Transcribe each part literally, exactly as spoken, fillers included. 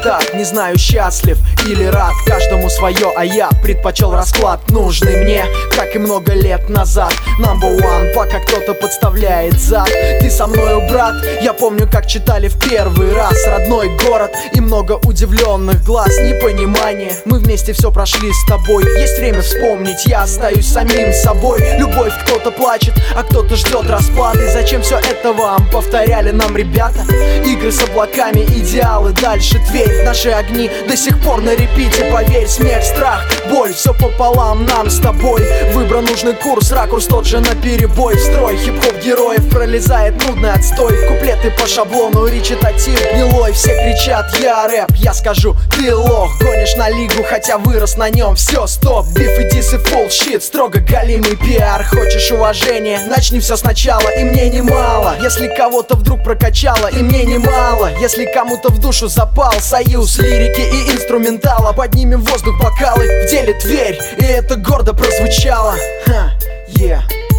так, не знаю, счастлив или рад. Каждому свое, а я предпочел расклад нужный мне, как и много лет назад. Number one, пока кто-то подставляет зад. Ты со мною, брат, я помню, как читали в первый раз. Родной город и много удивленных глаз. Непонимание, мы вместе все прошли с тобой. Есть время вспомнить, я остаюсь самим собой. Любовь, кто-то плачет, а кто-то ждет расплаты. Зачем все это вам повторяли нам ребята? Игры с облаками, идеалы, дальше Тверь. Наши огни до сих пор на репите. Поверь, смех, страх, боль, все пополам нам с тобой. Выбран нужный курс, ракурс тот же наперебой. В строй хип-хоп героев пролезает нудный отстой. Куплеты по шаблону, речитатив гнилой. Все кричат, я рэп, я скажу, ты лох. Гонишь на лигу, хотя вырос на нем. Все, стоп, биф и дис и фулл щит. Строго галимый пиар. Хочешь уважения? Начни все сначала, и мне немало. Если кого-то вдруг прокачало, и мне немало. Если кому-то в душу запал союз лирики и инструментала, поднимем в воздух бокалы, в деле Тверь, и это гордо прозвучало. Ха, yeah.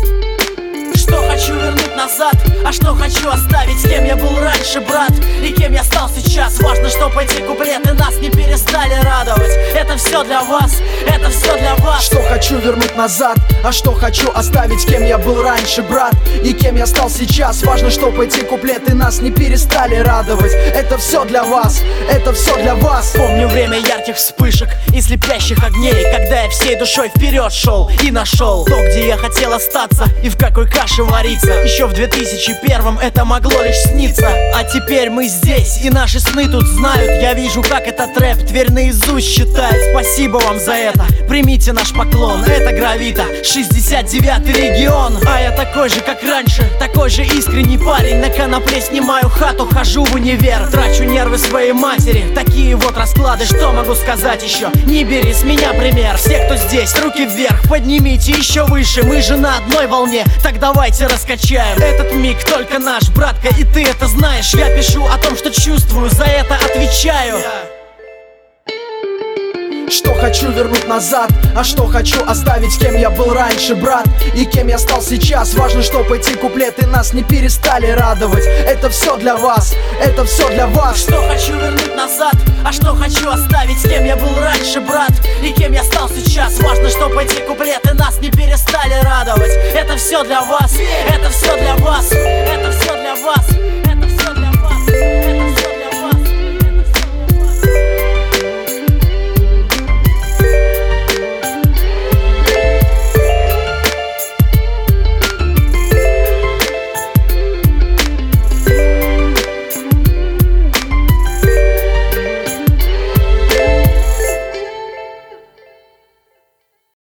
Что хочу вернуть назад, а что хочу оставить. Кем я был раньше, брат, и кем я стал сейчас. Важно, чтоб эти куплеты нас не перестали радовать. Это все для вас, это все для вас. Что хочу вернуть назад, а что хочу оставить. Кем я был раньше, брат, и кем я стал сейчас. Важно, чтоб эти куплеты нас не перестали радовать. Это все для вас, это все для вас. Помню время ярких вспышек и слепящих огней, когда я всей душой вперед шел и нашел то, где я хотел остаться и в какой каше вариться. Еще в две тысячи первом это могло лишь сниться. А теперь мы здесь, и наши сны тут знают. Я вижу, как этот рэп Тверь наизусть считает. Спасибо вам за это, примите наш поклон. Это Гравита, шестьдесят девятый регион. А я такой же, как раньше, такой же искренний парень. На конопле снимаю хату, хожу в универ, трачу нервы своей матери. Такие вот расклады, что могу сказать еще? Не бери с меня пример. Все, кто здесь, руки вверх, поднимите еще выше. Мы же на одной волне, так давайте раскачаем этот миг, только наш, братка, и ты это знаешь. Я пишу о том, что чувствую, за это отвечаю. Что хочу вернуть назад, а что хочу оставить. Кем я был раньше, брат, и кем я стал сейчас. Важно, чтоб эти куплеты нас не перестали радовать. Это все для вас, это все для вас. Что хочу вернуть назад, а что хочу оставить. Кем я был раньше, брат, и кем я стал сейчас. Важно, чтоб эти куплеты нас не перестали радовать. Это все для вас, это все для вас, это все для вас.